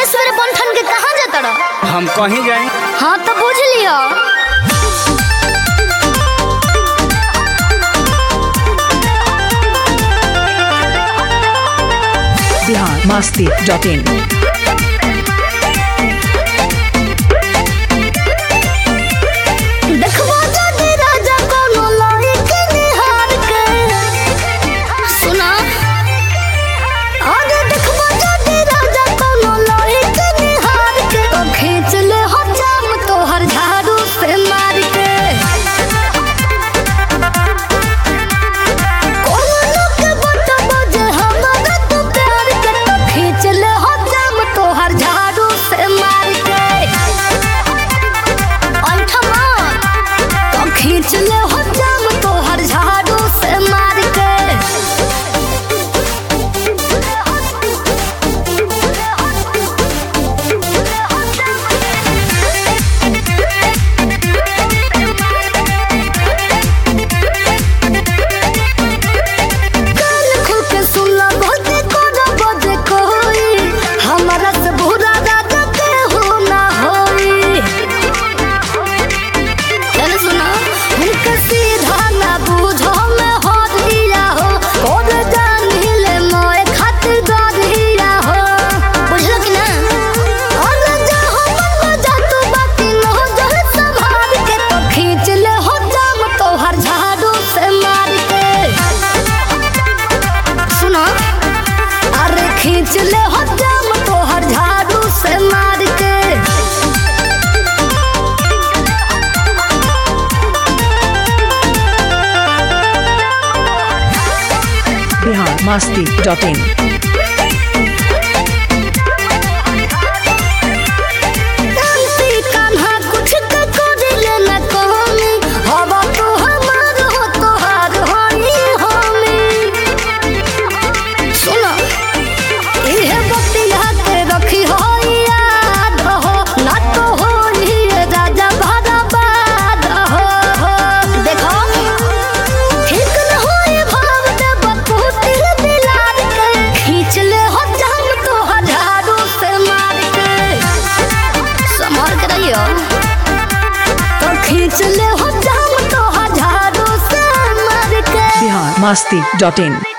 सवेरे बंठन के कहाँ जाता रहा? हम कहीं जाए। हाँ तो बुझ लियो। biharmasti.in देखबो जदी राजा कोनो लाई के निहार के सुना। अरे देखबो जदी राजा कोनो लाई के निहार के तो खींच ले हो जाम तोहर झाड़ू से मार के। कोनो लोग के बताबो जे हमरा तू प्यार के तो खींच ले हो जाम तोहर झाड़ू से मार के। खींच ले हो जाम तोहर झाड़ू से मार के। कान खोल के सुन ला बहुते कोनो बजे कोई हमरा से बुरा राजा के हो ना होई। चल सुना हमके सीधा ना बुझो में हो दिया हो और जानी ले मोए खातिर गरिया हो। बुझलो कि ना? और जा हो मन में जा तू बाकी न हो जल संभाल के तो खींच ले हो जाम तोहर झाड़ू से मार के। सुनो अरे खींच ले हो जाम तोहर झाड़ू से मार के। biharmasti.in कांती कान्हा कुछ के करिले न कहमी हवा तो हमार हो तोहार होई होमी। सुनो इहे बतिया के रखी हो याद हो ना तो होई राजा बर्बाद हो। देखो ठीक न होई भाव दे बपूती दिलार के खींच ले हो जाम तोहर झाड़ू से मार के। संभाल के रहियो तो खींच ले हो जाम तोहर झाड़ू से मार के। biharmasti.in